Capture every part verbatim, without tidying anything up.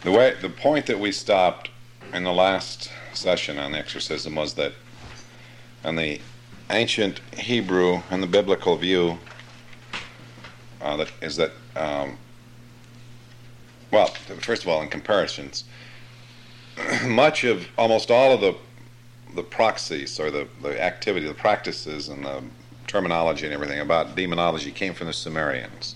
The way, the point that we stopped in the last session on exorcism was that on the ancient Hebrew and the biblical view uh, that is that um, well, first of all, in comparisons, much of almost all of the the proxies or the, the activity, the practices and the terminology and everything about demonology came from the Sumerians.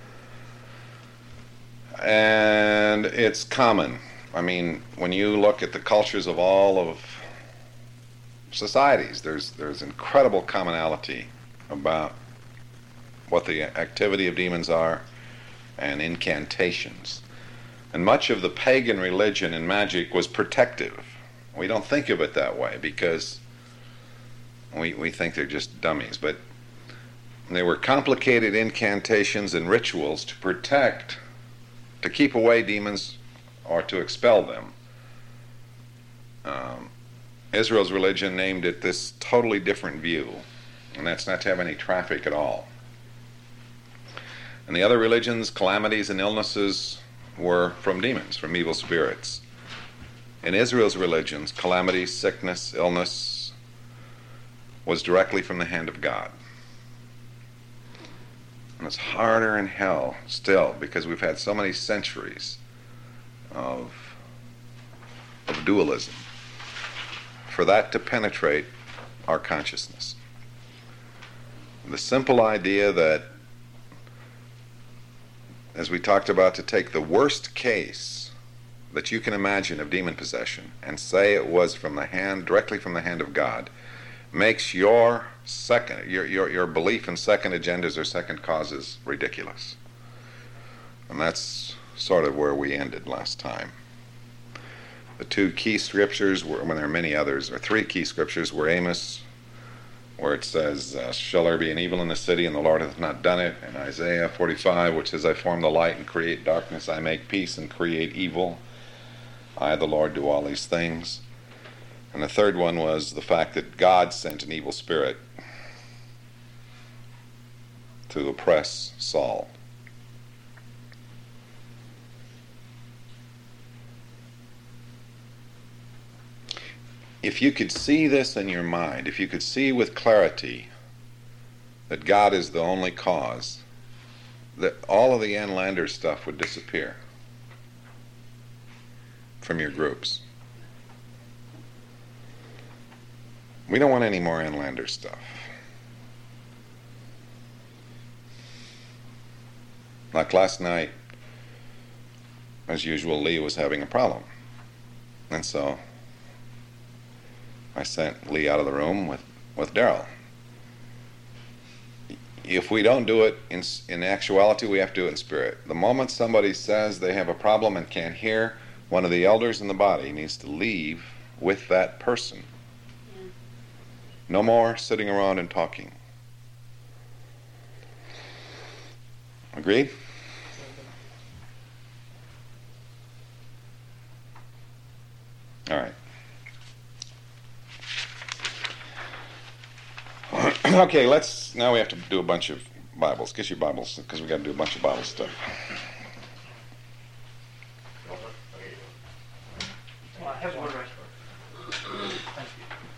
And it's common. I mean, when you look at the cultures of all of societies, there's there's incredible commonality about what the activity of demons are and incantations. And much of the pagan religion and magic was protective. We don't think of it that way because we we think they're just dummies, but they were complicated incantations and rituals to protect, to keep away demons or to expel them. Um, Israel's religion named it this totally different view, and that's not to have any traffic at all. And the other religions, calamities and illnesses were from demons, from evil spirits. In Israel's religions, calamity, sickness, illness was directly from the hand of God. And it's harder in hell still because we've had so many centuries of, of dualism for that to penetrate our consciousness. The simple idea that, as we talked about, to take the worst case that you can imagine of demon possession and say it was from the hand, directly from the hand of God, makes your second, your your your belief in second agendas or second causes ridiculous. And that's sort of where we ended last time. The two key scriptures were, when there are many others, or three key scriptures were Amos, where it says, uh, shall there be an evil in the city, and the Lord hath not done it, and Isaiah forty-five, which says, I form the light and create darkness, I make peace and create evil. I, the Lord, do all these things. And the third one was the fact that God sent an evil spirit to oppress Saul. If you could see this in your mind, if you could see with clarity that God is the only cause, that all of the Anlander stuff would disappear from your groups. We don't want any more Anlander stuff. Like last night, as usual, Lee was having a problem. And so I sent Lee out of the room with, with Daryl. If we don't do it in, in actuality, we have to do it in spirit. The moment somebody says they have a problem and can't hear, one of the elders in the body needs to leave with that person. Yeah. No more sitting around and talking. Agreed? All right. Okay, let's, now we have to do a bunch of Bibles. Get your Bibles, because we got to do a bunch of Bible stuff. I have one right here. Thank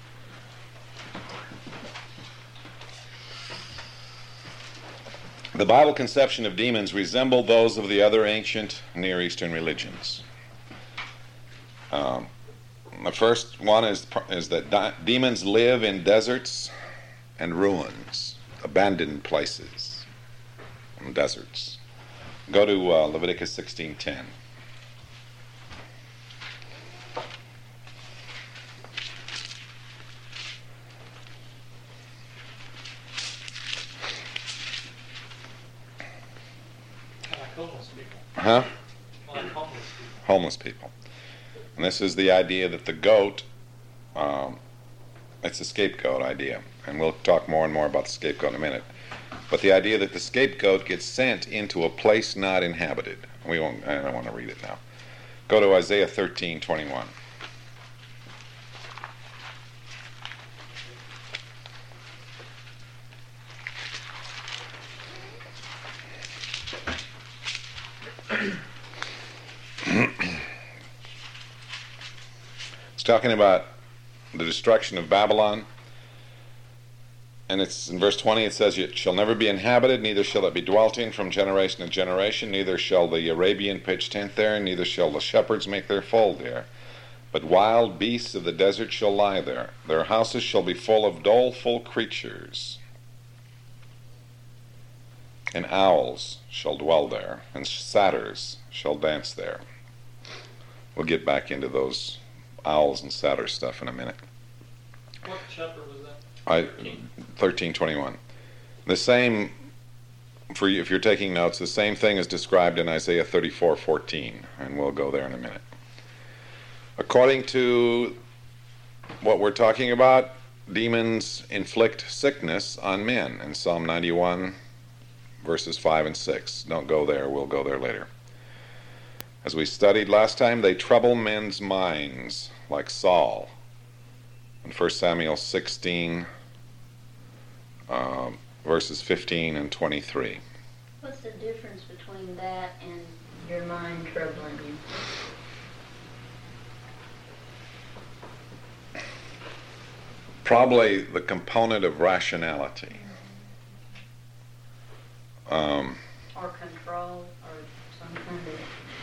you. The Bible conception of demons resemble those of the other ancient Near Eastern religions. Um, the first one is, is that di- demons live in deserts and ruins, abandoned places and deserts. Go to uh, Leviticus sixteen ten. Homeless people. Huh? Like homeless people. Homeless people. And this is the idea that the goat, um, it's a scapegoat idea. And we'll talk more and more about the scapegoat in a minute. But the idea that the scapegoat gets sent into a place not inhabited. We won't, I don't want to read it now. Go to Isaiah thirteen twenty-one. talking about the destruction of Babylon. And it's in verse twenty, it says, "It shall never be inhabited, neither shall it be dwelt in from generation to generation, neither shall the Arabian pitch tent there, neither shall the shepherds make their fold there. But wild beasts of the desert shall lie there. Their houses shall be full of doleful creatures. And owls shall dwell there, and satyrs shall dance there." We'll get back into those owls and satyr stuff in a minute. What chapter was that? I, thirteen twenty-one. The same, for you, if you're taking notes, the same thing is described in Isaiah thirty-four fourteen, and we'll go there in a minute. According to what we're talking about, demons inflict sickness on men in Psalm ninety-one, verses five and six. Don't go there, we'll go there later. As we studied last time, they trouble men's minds, like Saul. In First Samuel sixteen, uh, verses fifteen and twenty-three. What's the difference between that and your mind troubling you? Probably the component of rationality. Um, Or control, or some kind of...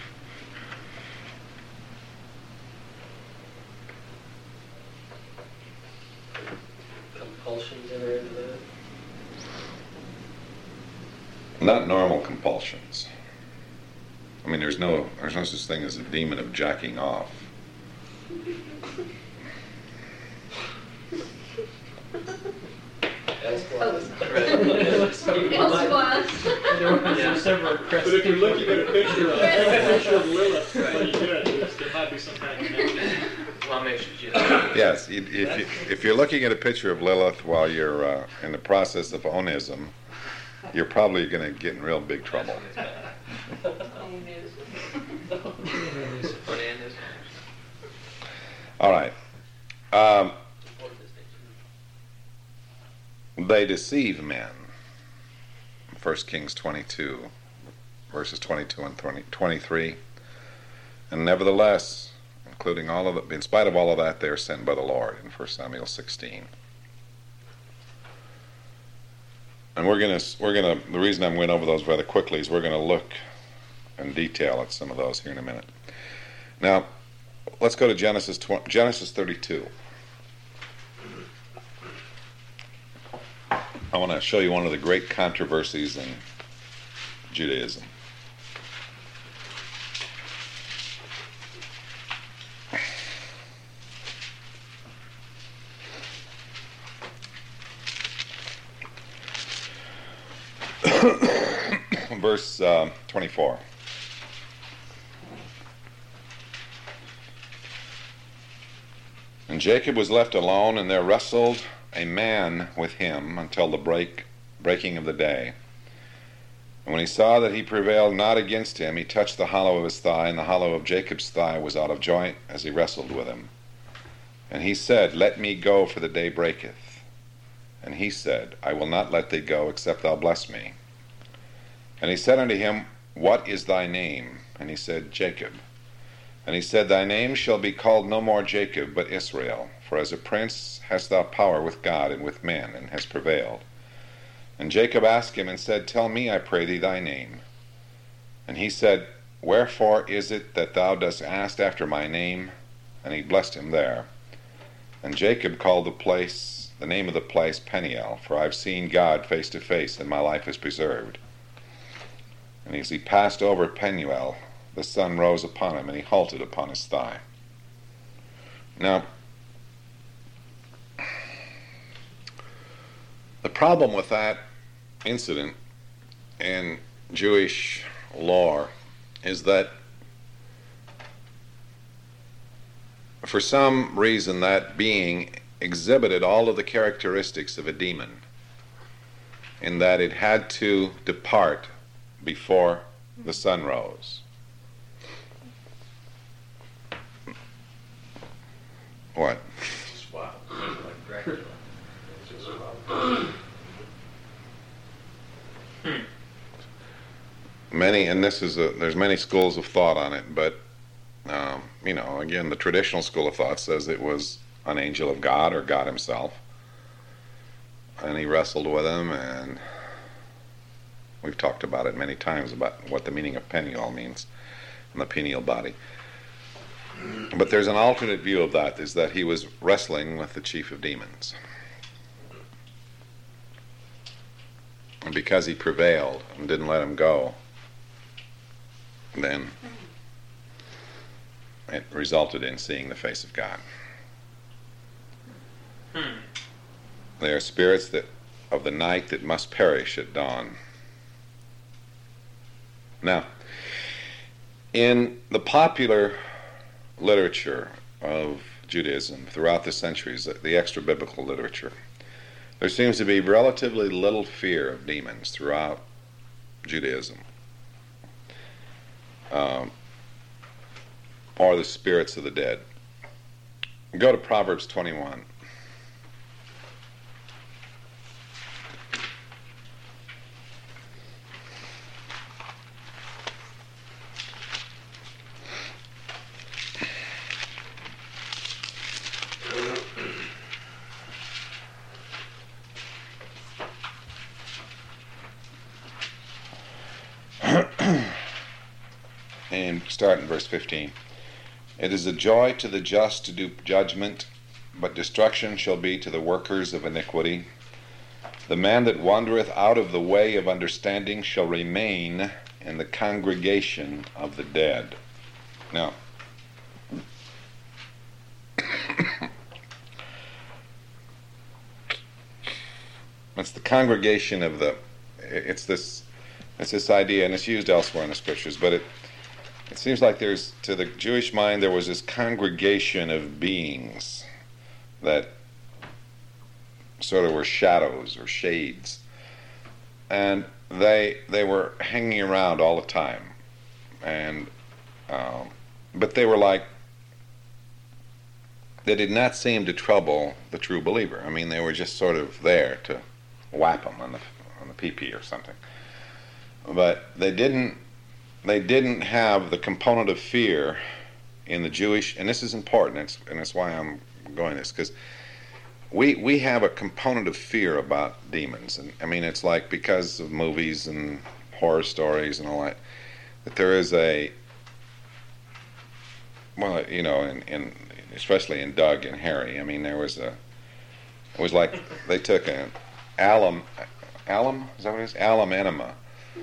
Compulsions enter into that? not normal compulsions. I mean, there's no there's no such thing as a demon of jacking off. That's why. Yeah. Several But if you're looking at a picture of, a picture of Lilith, when you get it, there might be some kind of connection. Well, make sure you Yes, if, if, you, if you're looking at a picture of Lilith while you're uh, in the process of onism, you're probably going to get in real big trouble. All right. Um, they deceive men. First Kings twenty-two, verses twenty-two and twenty, twenty-three. And nevertheless, including all of it, in spite of all of that, they are sent by the Lord in First Samuel sixteen. And we're gonna, we're gonna. The reason I'm going over those rather quickly is we're going to look in detail at some of those here in a minute. Now, let's go to Genesis Genesis thirty-two. I want to show you one of the great controversies in Judaism. Verse uh, twenty-four. And Jacob was left alone, and there wrestled a man with him until the break, breaking of the day. And when he saw that he prevailed not against him, he touched the hollow of his thigh, and the hollow of Jacob's thigh was out of joint as he wrestled with him. And he said, Let me go, for the day breaketh. And he said, I will not let thee go, except thou bless me. And he said unto him, What is thy name? And he said, Jacob. And he said, Thy name shall be called no more Jacob, but Israel, for as a prince hast thou power with God and with men, and hast prevailed. And Jacob asked him and said, Tell me, I pray thee, thy name. And he said, Wherefore is it that thou dost ask after my name? And he blessed him there. And Jacob called the place, the name of the place, Peniel, for I have seen God face to face, and my life is preserved. And as he passed over Peniel, the sun rose upon him, and he halted upon his thigh. Now, the problem with that incident in Jewish lore is that for some reason that being exhibited all of the characteristics of a demon, in that it had to depart before the sun rose. What? Just wow. Like Dracula. It's just wow. Many, and this is a, there's many schools of thought on it, but Um, you know, again, the traditional school of thought says it was an angel of God or God himself. And he wrestled with him, and we've talked about it many times about what the meaning of Peniel means in the pineal body. But there's an alternate view of that, is that he was wrestling with the chief of demons. And because he prevailed and didn't let him go, then it resulted in seeing the face of God. Hmm. They are spirits that of the night that must perish at dawn. Now, in the popular literature of Judaism throughout the centuries, the extra-biblical literature, there seems to be relatively little fear of demons throughout Judaism, um, or the spirits of the dead. Go to Proverbs twenty-one. And start in verse fifteen. It is a joy to the just to do judgment, but destruction shall be to the workers of iniquity. The man that wandereth out of the way of understanding shall remain in the congregation of the dead. Now, it's the congregation of the, it's this, it's this idea, and it's used elsewhere in the scriptures, but it, it seems like there's, to the Jewish mind, there was this congregation of beings that sort of were shadows or shades, and they they were hanging around all the time, and um, but they were like, they did not seem to trouble the true believer. I mean, they were just sort of there to whap them on the on the pee-pee or something, but they didn't they didn't have the component of fear in the Jewish, and this is important, it's, and that's why I'm going this, because we we have a component of fear about demons, and I mean, it's like, because of movies and horror stories and all that, that there is a, well, you know, in, in especially in Doug and Harry, I mean, there was a, it was like they took an alum, alum, is that what it is? Alum enema.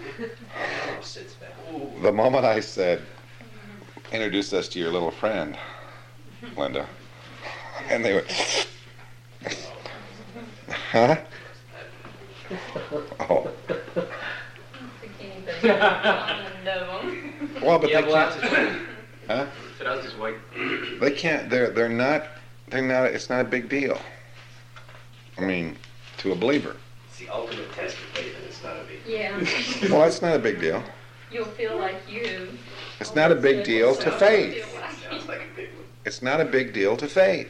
The moment I said, introduce us to your little friend, Linda, and they went, huh? Oh. Well, but Yeah, they well, can't, huh? So that was just white. They can't, they're, they're not, they're not, it's not a big deal. I mean, to a believer. It's the ultimate test of faith, and it's not a big Yeah. Well, that's not a big deal. You'll feel like you. It's not a big deal to faith. Sounds like a big one. It's not a big deal to faith.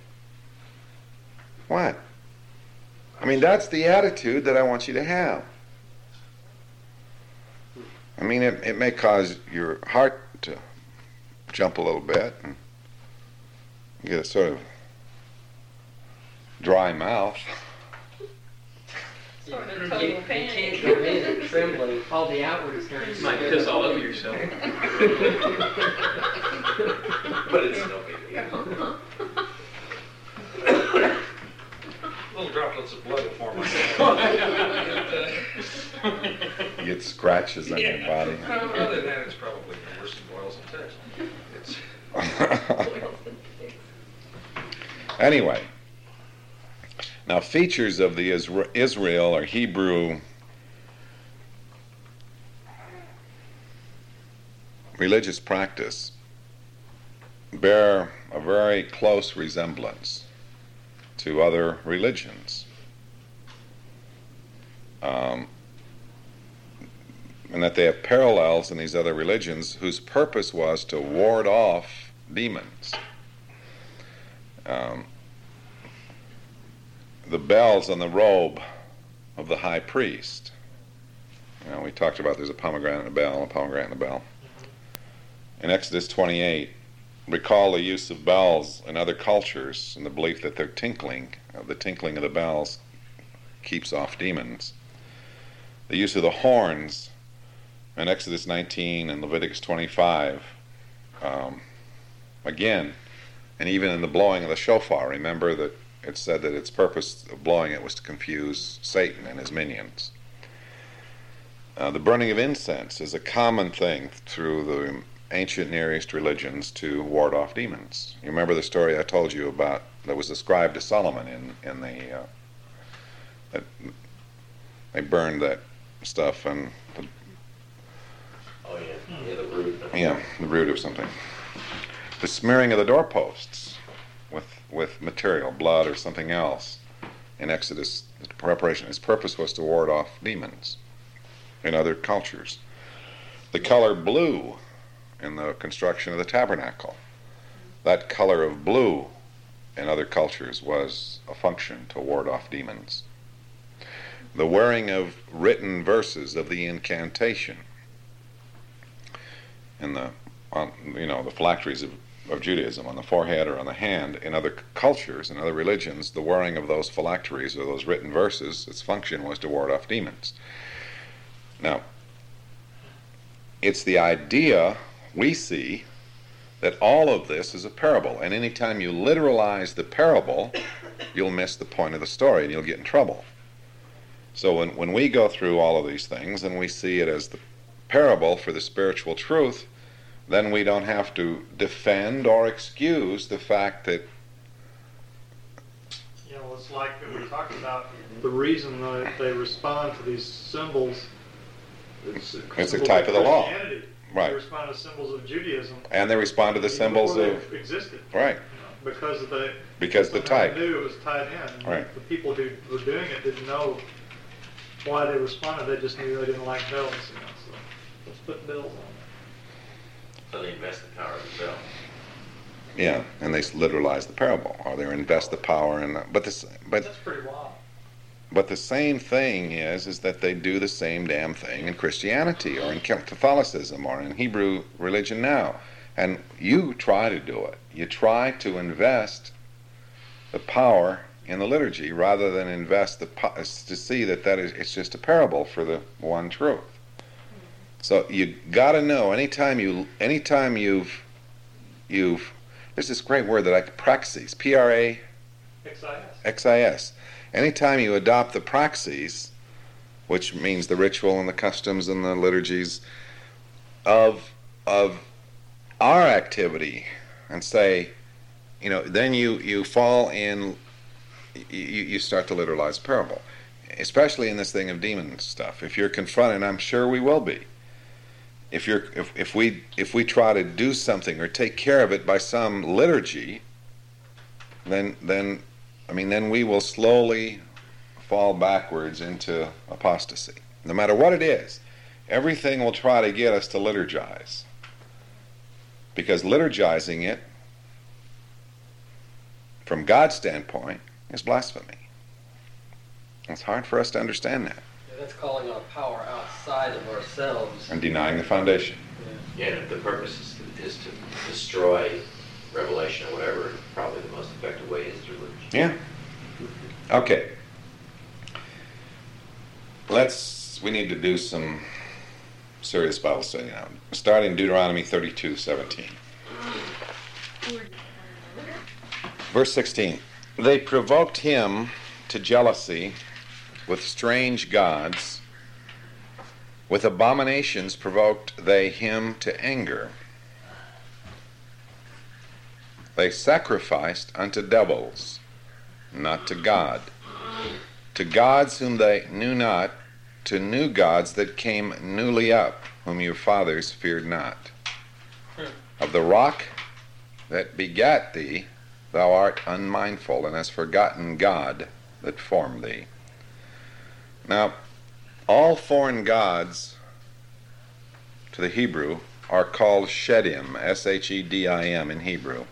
What? I mean, that's the attitude that I want you to have. I mean, it, it may cause your heart to jump a little bit and get a sort of dry mouth. Sort of You, total you can't panic. go in trembling. All the outward appearance. You might piss all over yourself. But it's no big deal. Little droplets of blood will form on You get scratches on your body. Other than that, it's probably worse than boils and ticks. It's Anyway, now features of the Isra- Israel or Hebrew religious practice bear a very close resemblance to other religions. Um, and that they have parallels in these other religions whose purpose was to ward off demons. Um, the bells on the robe of the high priest. You know, we talked about there's a pomegranate and a bell, a pomegranate and a bell. In Exodus twenty-eight, recall the use of bells in other cultures and the belief that they're tinkling, uh, the tinkling of the bells keeps off demons. The use of the horns in Exodus nineteen and Leviticus twenty-five, um, again, and even in the blowing of the shofar, remember that it said that its purpose of blowing it was to confuse Satan and his minions. Uh, the burning of incense is a common thing through the ancient Near East religions to ward off demons. You remember the story I told you about that was ascribed to Solomon in, in the, uh, that they burned that stuff and, the, Oh, yeah, yeah, the root. yeah, the root of something. The smearing of the doorposts with, with material, blood or something else in Exodus, the preparation, its purpose was to ward off demons in other cultures. The color blue in the construction of the tabernacle. That color of blue in other cultures was a function to ward off demons. The wearing of written verses of the incantation in the, on, you know, the phylacteries of, of Judaism on the forehead or on the hand. In other cultures, in other religions, the wearing of those phylacteries or those written verses, its function was to ward off demons. Now, it's the idea we see that all of this is a parable, and anytime you literalize the parable, you'll miss the point of the story and you'll get in trouble. So when, when we go through all of these things and we see it as the parable for the spiritual truth, then we don't have to defend or excuse the fact that You know, it's like we talked about the reason that they respond to these symbols. It's, It's a type of the law. Christianity. Right. They respond to symbols of Judaism. and they respond to the even symbols before of they existed. right You know, because of the because the somehow type. they knew it was tied in. Right. The people who were doing it didn't know why they responded. They just knew they didn't like bells. You know, so let's put bells on So they invest the power of the bell. Yeah, and they literalize the parable, or they invest the power in. But this, there. but That's pretty wild. but the same thing is is that they do the same damn thing in Christianity or in Catholicism or in Hebrew religion now, and you try to do it. You try to invest the power in the liturgy rather than invest the po- to see that that is it's just a parable for the one truth. So you got to know anytime you anytime you've you've there's this great word that I praxis, P R A X I S. X I S. Anytime you adopt the praxis, which means the ritual and the customs and the liturgies of of our activity, and say, you know, then you you fall in, you, you start to literalize parable, especially in this thing of demon stuff. If you're confronted, and I'm sure we will be. If you're if, if we if we try to do something or take care of it by some liturgy, then then I mean then we will slowly fall backwards into apostasy. No matter what it is, everything will try to get us to liturgize. Because liturgizing it, from God's standpoint, is blasphemy. It's hard for us to understand that. Yeah, that's calling on power outside of ourselves. And denying the foundation. Yeah. Yeah, and if the purpose is to, is to destroy revelation or whatever, probably the most effective way is through liturgy. Yeah. Okay. Let's, we need to do some serious Bible study now. Starting Deuteronomy thirty-two seventeen. Verse sixteen. They provoked him to jealousy with strange gods. With abominations provoked they him to anger. They sacrificed unto devils, not to God. To gods whom they knew not, to new gods that came newly up, whom your fathers feared not. Of the rock that begat thee, thou art unmindful, and hast forgotten God that formed thee. Now, all foreign gods to the Hebrew are called Shedim, S H E D I M in Hebrew.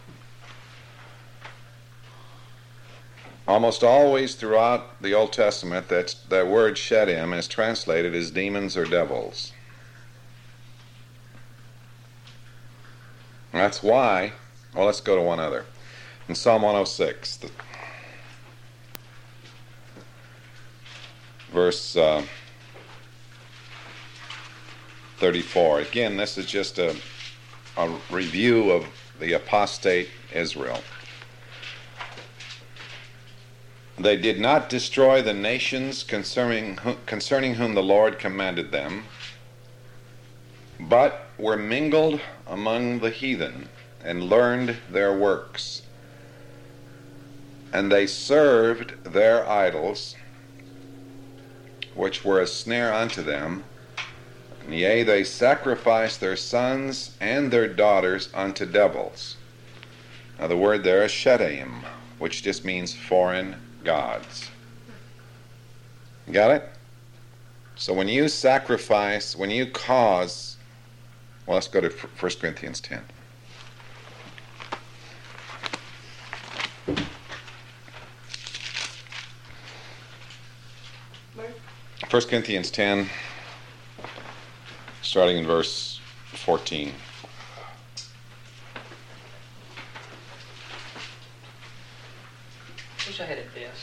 Almost always throughout the Old Testament, that, that word Shedim is translated as demons or devils. That's why Well, let's go to one other. In Psalm one oh six, the, verse uh, thirty-four. Again, this is just a, a review of the apostate Israel. They did not destroy the nations concerning, concerning whom the Lord commanded them, but were mingled among the heathen, and learned their works. And they served their idols, which were a snare unto them. And yea, they sacrificed their sons and their daughters unto devils. Now the word there is shedaim, which just means foreign gods. Got it? So when you sacrifice, when you cause, well, let's go to First Corinthians ten. First Corinthians ten, starting in verse fourteen. Wish I had a desk.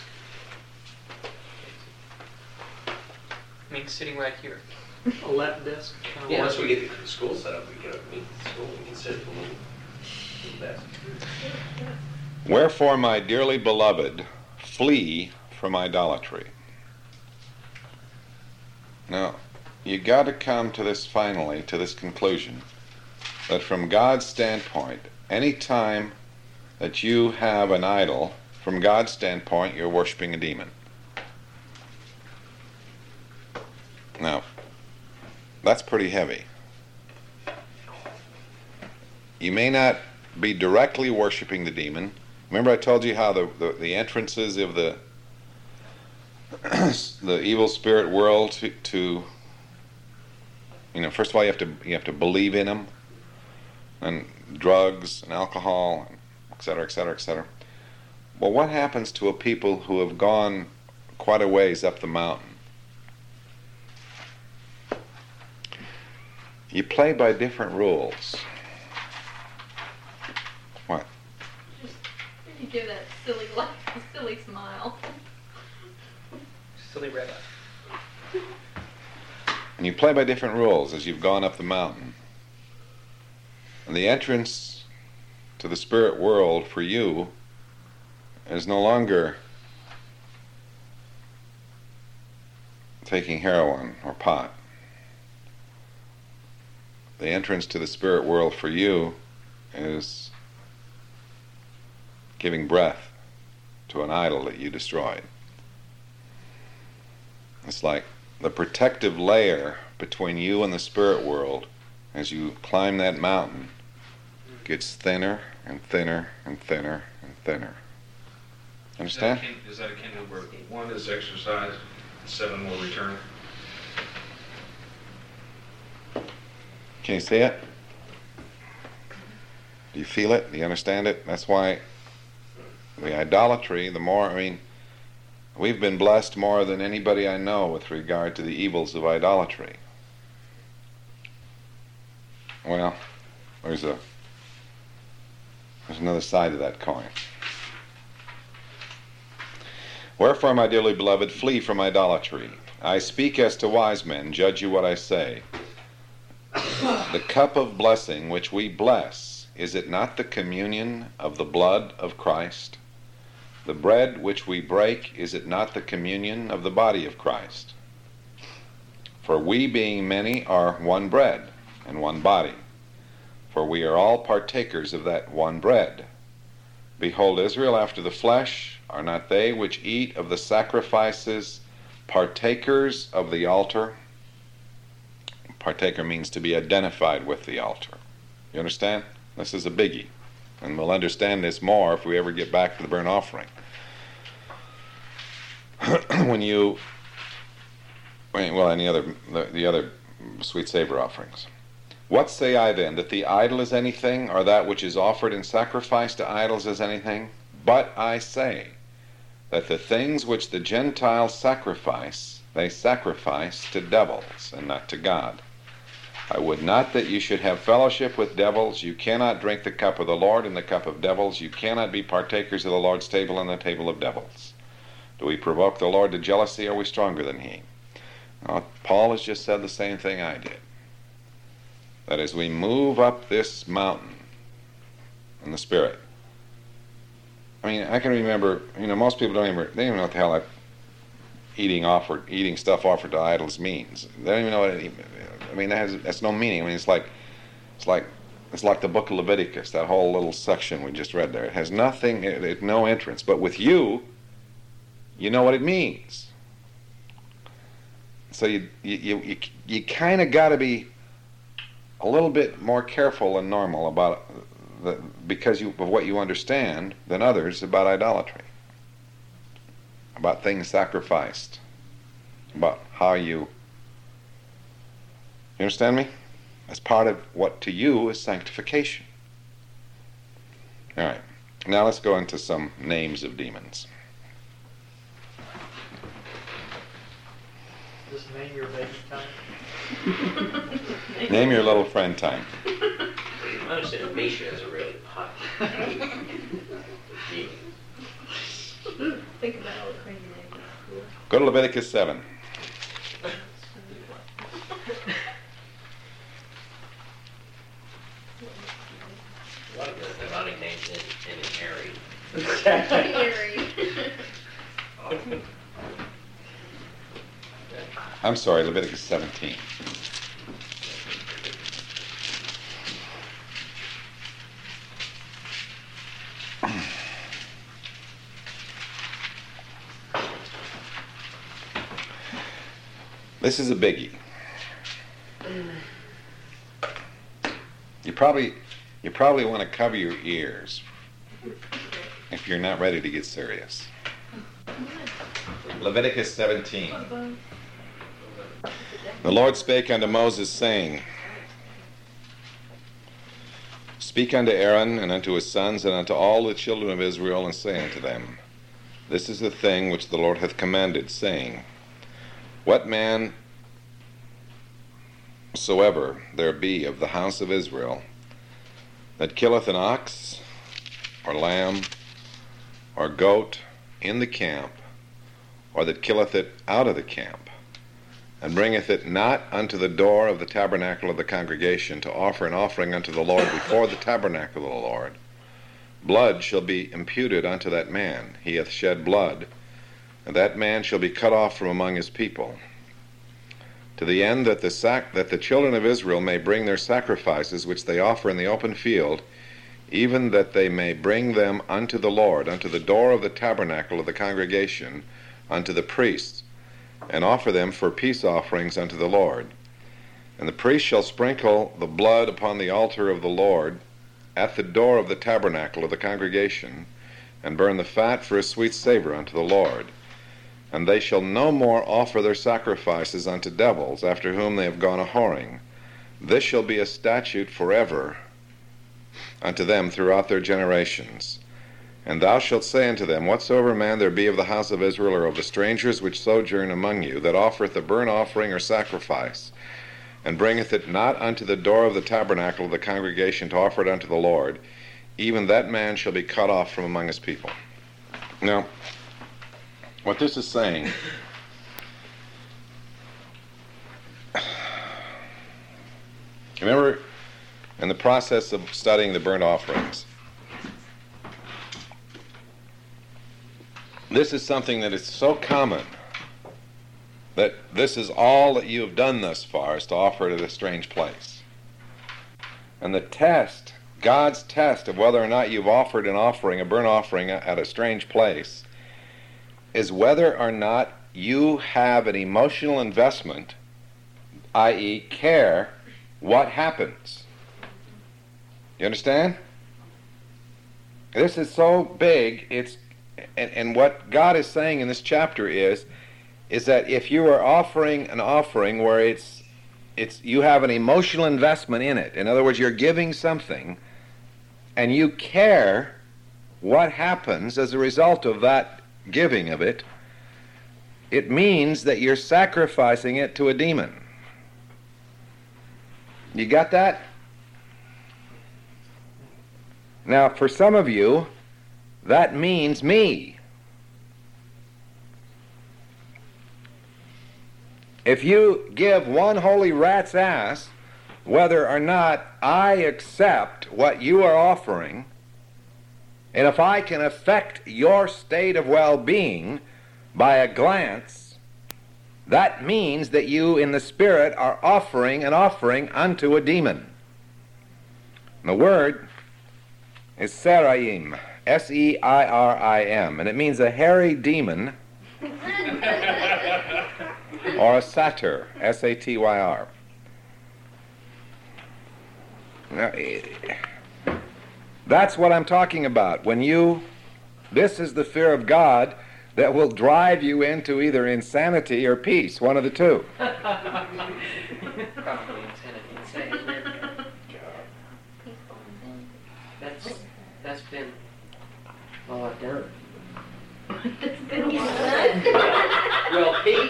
I mean, sitting right here. A lap desk. Kind of Yeah, like- once we get the school set up, we can meet at the school, we can sit at the little, little desk. Wherefore, my dearly beloved, flee from idolatry. Now, you got to come to this finally, to this conclusion, that from God's standpoint, any time that you have an idol, from God's standpoint, you're worshiping a demon. Now, that's pretty heavy. You may not be directly worshiping the demon. Remember I told you how the, the, the entrances of the the evil spirit world to, to you know, first of all you have to you have to believe in them, and drugs and alcohol, et cetera, et cetera, et cetera. Well, what happens to a people who have gone quite a ways up the mountain? You play by different rules. What? You give that silly laugh, silly smile. Silly rabbit. And you play by different rules as you've gone up the mountain. And the entrance to the spirit world for you is no longer taking heroin or pot. The entrance to the spirit world for you is giving breath to an idol that you destroyed. It's like the protective layer between you and the spirit world as you climb that mountain gets thinner and thinner and thinner and thinner. Understand? Is that akin, is that akin to where one is exercised, seven will return? Can you see it? Do you feel it? Do you understand it? That's why the idolatry, the more, I mean, we've been blessed more than anybody I know with regard to the evils of idolatry. Well, there's a there's another side to that coin. Wherefore, my dearly beloved, flee from idolatry. I speak as to wise men, judge you what I say. The cup of blessing which we bless, is it not the communion of the blood of Christ? The bread which we break, is it not the communion of the body of Christ? For we, being many, are one bread and one body. For we are all partakers of that one bread. Behold, Israel after the flesh, are not they which eat of the sacrifices partakers of the altar? Partaker means to be identified with the altar. You understand? This is a biggie. And we'll understand this more if we ever get back to the burnt offering. When you, well, any other, the, the other sweet savor offerings. What say I then? That the idol is anything, or that which is offered in sacrifice to idols is anything? But I say that the things which the Gentiles sacrifice, they sacrifice to devils and not to God. I would not that you should have fellowship with devils. You cannot drink the cup of the Lord and the cup of devils. You cannot be partakers of the Lord's table and the table of devils. Do we provoke the Lord to jealousy? Are we stronger than he? Now, Paul has just said the same thing I did. That as we move up this mountain in the Spirit, I mean, I can remember, you know, most people don't even, they don't even know what the hell that eating offered, eating stuff offered to idols means. They don't even know what it, I mean, that has, that's no meaning. I mean, it's like, it's like, it's like the book of Leviticus, that whole little section we just read there. It has nothing, it, it, no entrance. But with you, you know what it means. So you, you, you, you, you kind of got to be a little bit more careful than normal about the, because you, of what you understand than others about idolatry, about things sacrificed, about how you, you understand me? As part of what to you is sanctification. All right, now let's go into some names of demons. Just name your baby time. Name your little friend time. I understand Misha is a really hot demon. Think about all the crazy names in school. Go to Leviticus seven. A lot of the demonic names end in Harry. Eerie. I'm sorry, Leviticus seventeen. This is a biggie. You probably you probably want to cover your ears if you're not ready to get serious. Leviticus seventeen. The Lord spake unto Moses, saying, Speak unto Aaron and unto his sons and unto all the children of Israel, and say unto them, This is the thing which the Lord hath commanded, saying, What man soever there be of the house of Israel that killeth an ox, or lamb, or goat in the camp, or that killeth it out of the camp, and bringeth it not unto the door of the tabernacle of the congregation to offer an offering unto the Lord before the tabernacle of the Lord, blood shall be imputed unto that man. He hath shed blood, and that man shall be cut off from among his people, to the end that the sac- that the children of Israel may bring their sacrifices which they offer in the open field, even that they may bring them unto the Lord, unto the door of the tabernacle of the congregation, unto the priests, and offer them for peace offerings unto the Lord. And the priest shall sprinkle the blood upon the altar of the Lord at the door of the tabernacle of the congregation, and burn the fat for a sweet savor unto the Lord. And they shall no more offer their sacrifices unto devils, after whom they have gone a-whoring. This shall be a statute forever unto them throughout their generations. And thou shalt say unto them, Whatsoever man there be of the house of Israel, or of the strangers which sojourn among you, that offereth a burnt offering or sacrifice, and bringeth it not unto the door of the tabernacle of the congregation to offer it unto the Lord, even that man shall be cut off from among his people. Now, what this is saying, remember, in the process of studying the burnt offerings, this is something that is so common that this is all that you have done thus far, is to offer it at a strange place. And the test, God's test of whether or not you've offered an offering, a burnt offering at a strange place, is whether or not you have an emotional investment, that is care, what happens. You understand? This is so big, it's and, and what God is saying in this chapter is, is that if you are offering an offering where it's it's you have an emotional investment in it, in other words, you're giving something, and you care what happens as a result of that giving of it, it means that you're sacrificing it to a demon. You got that? Now, for some of you, that means me. If you give one holy rat's ass whether or not I accept what you are offering, and if I can affect your state of well-being by a glance, that means that you in the Spirit are offering an offering unto a demon. And the word is Seraim, S E I R I M, and it means a hairy demon or a satyr, S A T Y R. Now, that's what I'm talking about. When you, this is the fear of God that will drive you into either insanity or peace, one of the two. Probably insanity. Insanity. Peaceful insanity. That's that's been all I've done. It's been a while. Well, Pete.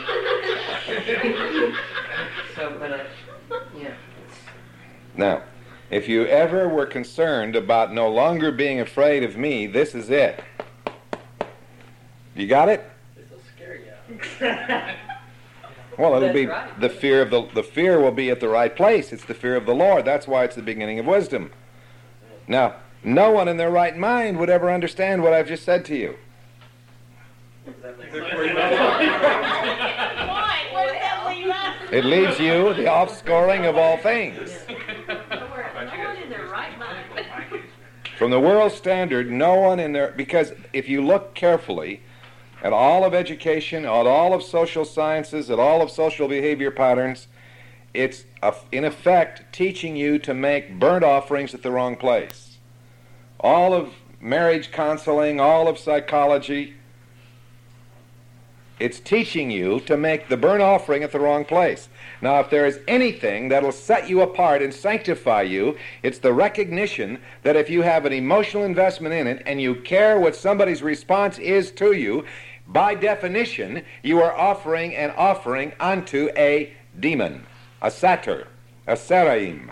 So, but uh, yeah. It's, Now, if you ever were concerned about no longer being afraid of me, this is it. You got it? this will scare you. Well, it'll That's be right. the fear of the the fear will be at the right place. It's the fear of the Lord. That's why it's the beginning of wisdom. Now, no one in their right mind would ever understand what I've just said to you. Does that make Why? Where does that leave us? It leaves you the offscoring of all things. No one in their right mind. From the world standard, no one in there, because if you look carefully at all of education, at all of social sciences, at all of social behavior patterns, it's a, in effect teaching you to make burnt offerings at the wrong place. All of marriage counseling, all of psychology, it's teaching you to make the burnt offering at the wrong place. Now, if there is anything that'll set you apart and sanctify you, it's the recognition that if you have an emotional investment in it and you care what somebody's response is to you, by definition, you are offering an offering unto a demon, a satyr, a seraim.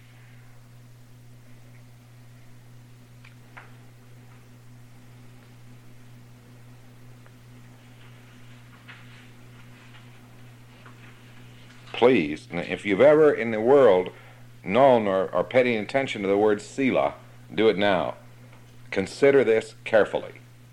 Please, if you've ever in the world known or, or paid any attention to the word sila, do it now. Consider this carefully.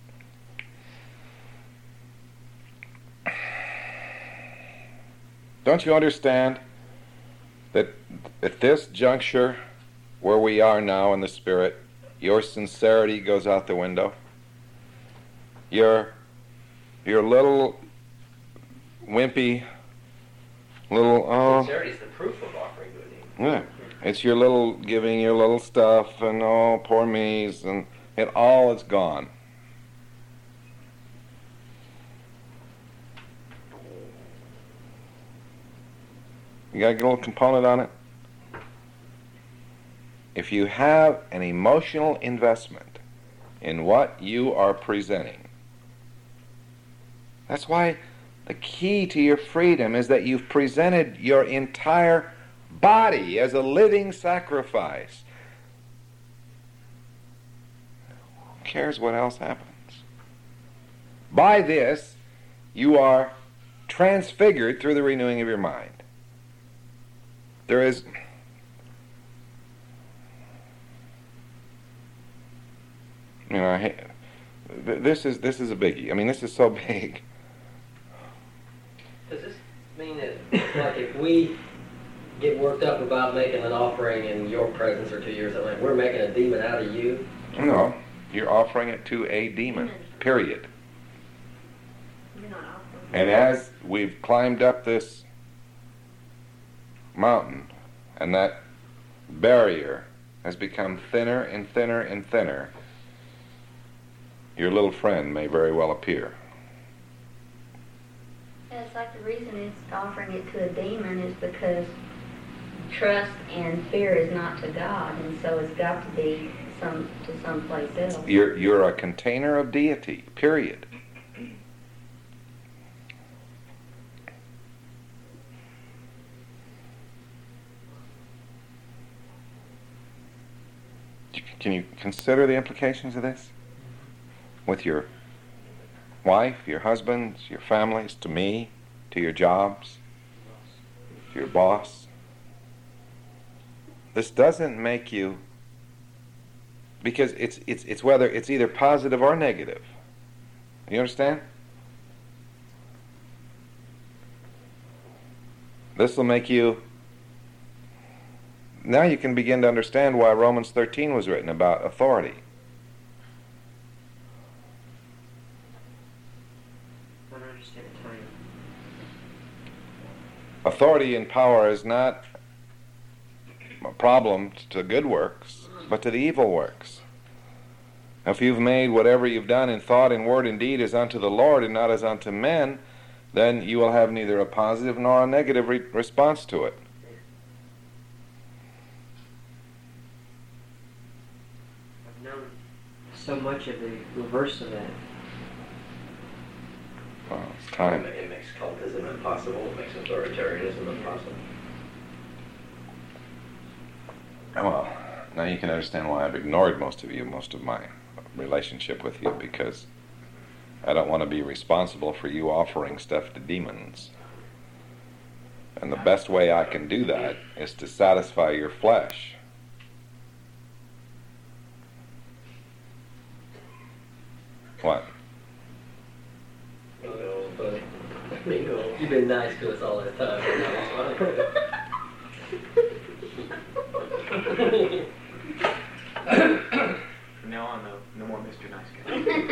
Don't you understand that at this juncture where we are now in the Spirit, your sincerity goes out the window? Your, your little wimpy little, oh, Sincerity is the proof of offering to a demon. yeah, it's your little giving your little stuff and oh, poor me's, and it all is gone. You got a little component on it? If you have an emotional investment in what you are presenting, that's why the key to your freedom is that you've presented your entire body as a living sacrifice. Who cares what else happens? By this, you are transfigured through the renewing of your mind. There is you know, I hate, this is this is a biggie. I mean, this is so big. Does this mean that, like, if we get worked up about making an offering in your presence or to yours, like we're making a demon out of you? No, you're offering it to a demon, period. You're not offering. And as we've climbed up this mountain, and that barrier has become thinner and thinner and thinner, your little friend may very well appear. Yeah, it's like the reason it's offering it to a demon is because trust and fear is not to God, and so it's got to be some to someplace else. You're, you're a container of deity, period. can you consider the implications of this? With your wife, your husbands, your families, to me, to your jobs, to your boss. This doesn't make you, because it's it's it's whether it's either positive or negative. You understand? This will make you, now you can begin to understand why Romans thirteen was written about authority. I don't understand the time. Authority and power is not a problem to good works, but to the evil works. If you've made whatever you've done in thought, in word, and deed as unto the Lord and not as unto men, then you will have neither a positive nor a negative re- response to it. I've known so much of the reverse of that. Well, it's time. It makes cultism impossible. It makes authoritarianism impossible. Well, now you can understand why I've ignored most of you, most of my relationship with you, because I don't want to be responsible for you offering stuff to demons. And the best way I can do that is to satisfy your flesh. What? Bingo, but bingo. You've been nice to us all this time. From now on, though, no more Mister Nice Guy.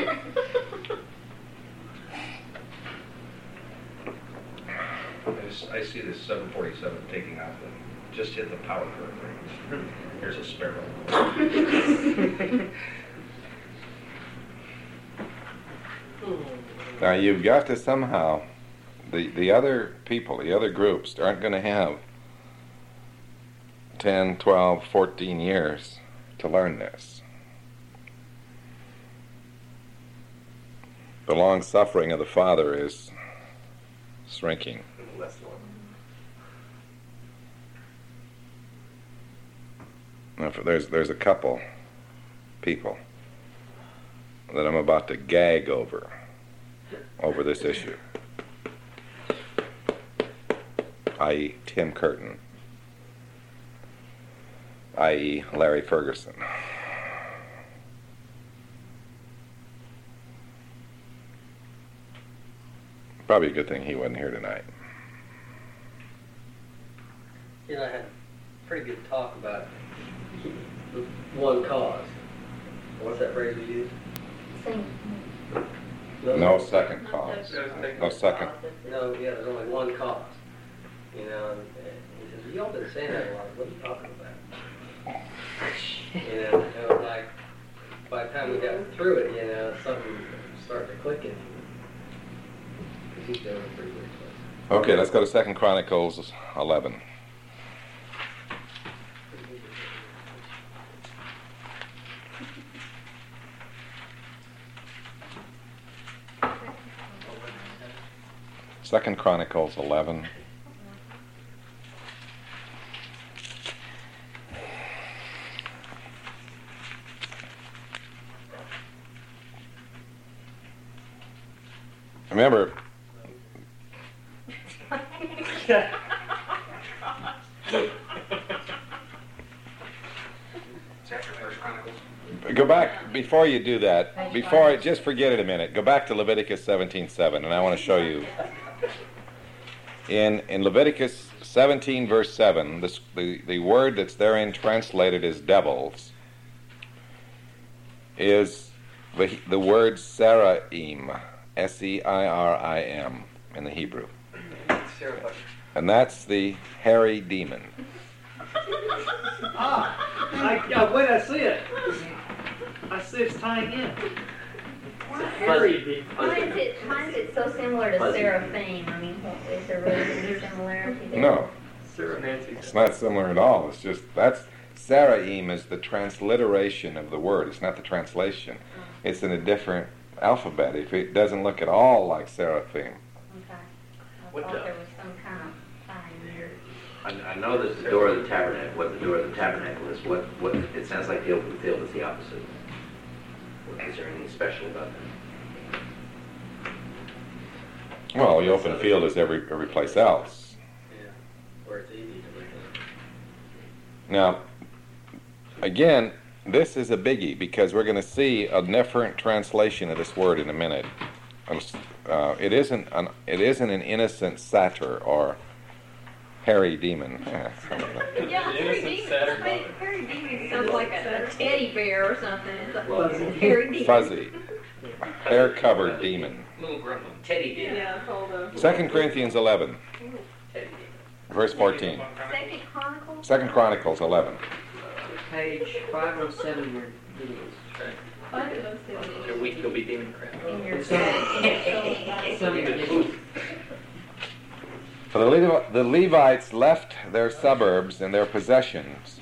I, just, I see this seven forty-seven taking off and just hit the power curve. Here's a sparrow. Now you've got to somehow, the, the other people, the other groups aren't going to have ten, twelve, fourteen years to learn this. The long suffering of the Father is shrinking. Now, if there's there's a couple people that I'm about to gag over over this issue, that is. Tim Curtin, that is. Larry Ferguson. Probably a good thing he wasn't here tonight. You know, I had a pretty good talk about one cause. What's that phrase we use? Same. No second cause. No second. No, yeah, there's only one cause. You know, and he says, well, y'all been saying that a lot. What are you talking about? You know, it was like, by the time we got through it, you know, something started to click in him. Because he's doing a pretty good place. Okay, let's go to Second Chronicles eleven. Second Chronicles eleven. Remember, go back, before you do that, before I, just forget it a minute, go back to Leviticus seventeen seven, and I want to show you. In in Leviticus seventeen verse seven, this, the, the word that's therein translated as devils is the, the word Seraim, S E I R I M in the Hebrew. And that's the hairy demon. Ah, I, yeah, wait, I see it. I see it's tying in. Very deep. Why is it, why is it so similar to seraphim? I mean, what- is there really any similarity there? No, Sarah Nancy. it's not similar at all. It's just, that's, Seraim is the transliteration of the word. It's not the translation. It's in a different alphabet. If it doesn't look at all like seraphim. Okay. I What thought the- there was some kind of sign there. I, I know that the door of the tabernacle, what the door of the tabernacle is, what, what, it sounds like the open field is the opposite. Is there anything special about that? Well, the open field is every every place else. Yeah, where it's easy to look at. Now, again, this is a biggie because we're going to see a different translation of this word in a minute. Uh, it isn't an it isn't an innocent satyr or hairy demon. Yeah, Harry Demon. Harry Harry Demon sounds like a, a teddy bear or something. It's like Fuzzy. Harry Demon. Fuzzy, hair-covered demon. Little gremlin. Teddy did. Yeah, it's all the Second Corinthians eleven, Teddy did. verse fourteen. Second Chronicles. Second Chronicles eleven. Page five oh seven, your videos. Find it, let's see what it Your is. week will be demon crap. In your Some- study. Some of your videos. For the, Levi- the Levites left their suburbs and their possessions.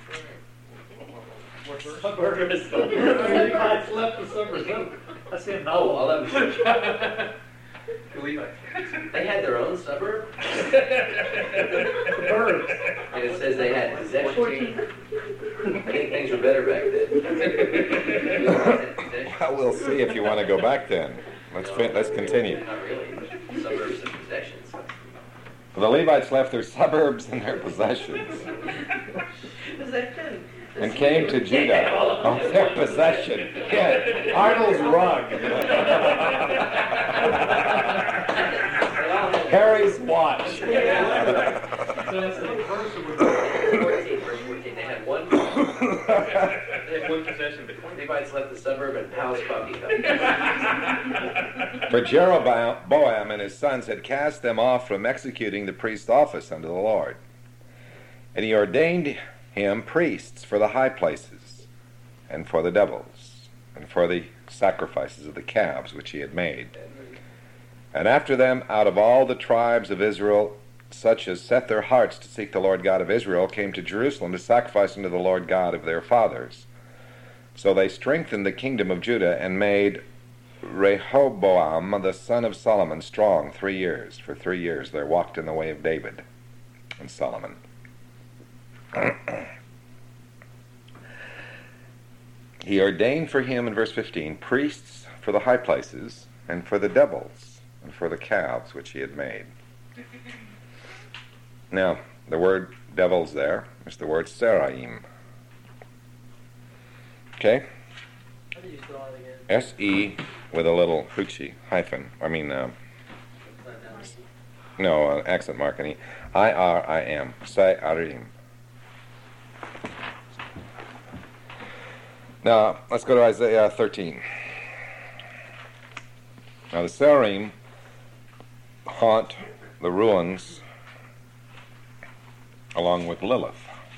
Suburbs. Levites left the suburbs. I see a Oh, all novel. of them. They had their own suburb? Suburbs. And it says they had possessions. Fourteen. I think things were better back then. Well, we'll see if you want to go back then. Let's fin- let's continue. Not really. Suburbs and possessions. For the Levites left their suburbs and their possessions, Is that good? and came to Judah on their possession. Yeah, Arnold's rug. Harry's watch. So that's the verse of the- fourteen, verse fourteen, they had one. They had one possession, but Levites left the suburb and Pal's puppy. For Jeroboam and his sons had cast them off from executing the priest's office unto the Lord. And he ordained him priests for the high places, and for the devils, and for the sacrifices of the calves which he had made. And after them, out of all the tribes of Israel, such as set their hearts to seek the Lord God of Israel, came to Jerusalem to sacrifice unto the Lord God of their fathers. So they strengthened the kingdom of Judah, and made Rehoboam the son of Solomon strong three years. For three years they walked in the way of David and Solomon. He ordained for him, in verse fifteen, priests for the high places, and for the devils, and for the calves which he had made. Now, the word devils there is the word seraim. Okay? How do you spell it again? S E with a little huchi hyphen. I mean, uh, Upside down. no, uh, accent mark. Any I R I M. Seraim. Now, let's go to Isaiah thirteen. Now, the Seraim haunt the ruins along with Lilith.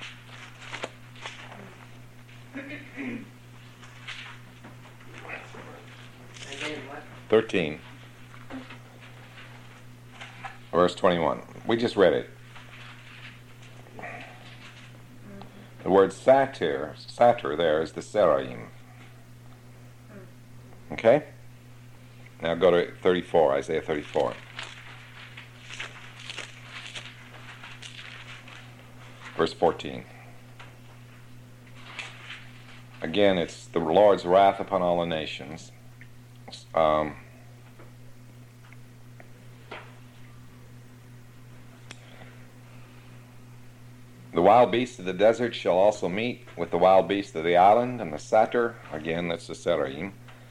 Again, what? thirteen, verse twenty-one. We just read it. The word satyr, satyr there is the seraim. Okay? Now go to thirty-four, Isaiah thirty-four. Verse fourteen. Again, it's the Lord's wrath upon all the nations. Um, the wild beasts of the desert shall also meet with the wild beasts of the island, and the satyr, again that's the seraim,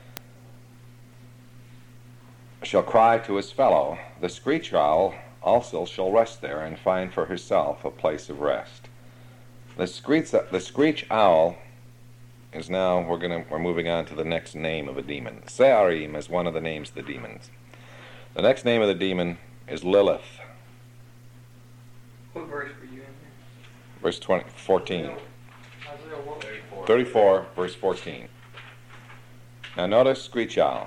shall cry to his fellow. The screech owl also shall rest there and find for herself a place of rest. The screech, the screech owl is now, we're gonna we're moving on to the next name of a demon. Seraim is one of the names of the demons. The next name of the demon is Lilith. What verse were you in Verse twenty, fourteen. Isaiah what? thirty-four, verse fourteen. Now notice screech owl.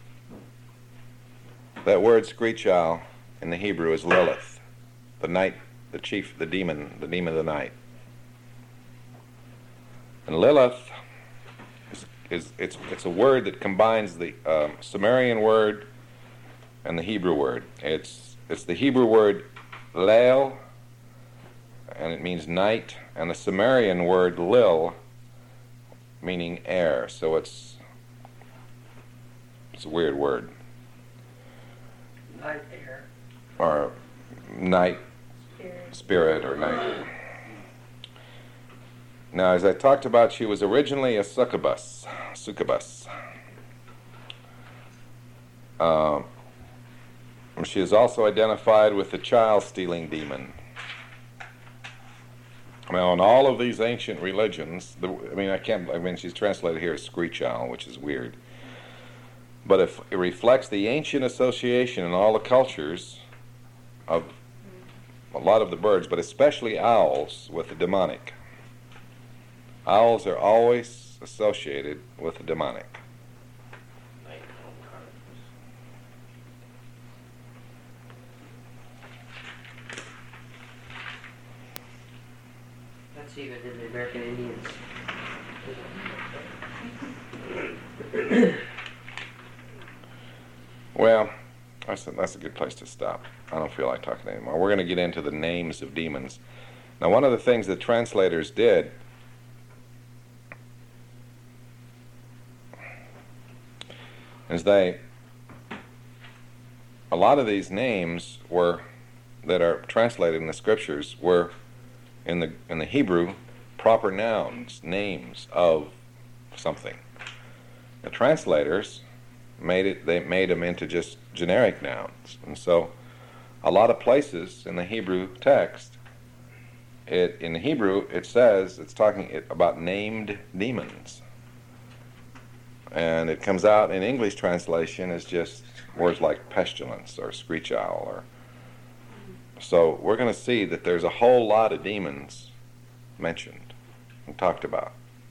That word screech owl in the Hebrew is Lilith, the night, the chief, the demon, the demon of the night. And Lilith is, is it's it's a word that combines the um, Sumerian word and the Hebrew word. It's it's the Hebrew word Leil and it means night, and the Sumerian word lil, meaning air. So it's it's a weird word. Night air. Or night Spirit. spirit or night. Now, as I talked about, she was originally a succubus. Succubus. Um, she is also identified with the child-stealing demon. Now, in all of these ancient religions, the, I mean, I can't. I mean, she's translated here as screech owl, which is weird. But if it reflects the ancient association in all the cultures of a lot of the birds, but especially owls, with the demonic. Owls are always associated with the demonic. That's even in the American Indians. Well, that's a, that's a good place to stop. I don't feel like talking anymore. We're going to get into the names of demons. Now, one of the things that translators did is they, a lot of these names were, that are translated in the scriptures, were in the in the Hebrew proper nouns, names of something. The translators made it, they made them into just generic nouns. And so a lot of places in the Hebrew text, it in the Hebrew it says, it's talking it, about named demons. And it comes out in English translation as just words like pestilence or screech owl. Or so we're going to see that there's a whole lot of demons mentioned and talked about.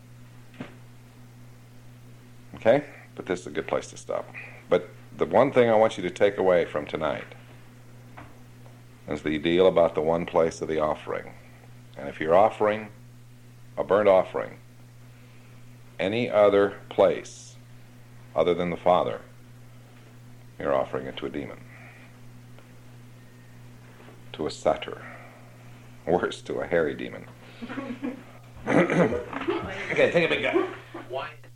Okay? But this is a good place to stop. But the one thing I want you to take away from tonight is the deal about the one place of the offering. And if you're offering a burnt offering any other place other than the Father, you're offering it to a demon, to a satyr, worse, to a hairy demon. Okay, take a big guy. Why?